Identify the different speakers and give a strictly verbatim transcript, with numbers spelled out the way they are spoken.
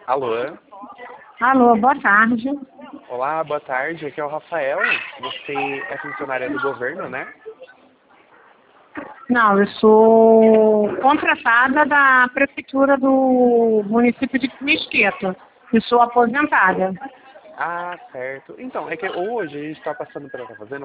Speaker 1: Alô?
Speaker 2: Alô, boa tarde.
Speaker 1: Olá, boa tarde. Aqui é o Rafael. Você é funcionária do governo, né?
Speaker 2: Não, eu sou contratada da prefeitura do município de Mesquita e sou aposentada.
Speaker 1: Ah, certo. Então, é que hoje a gente está passando pela fazenda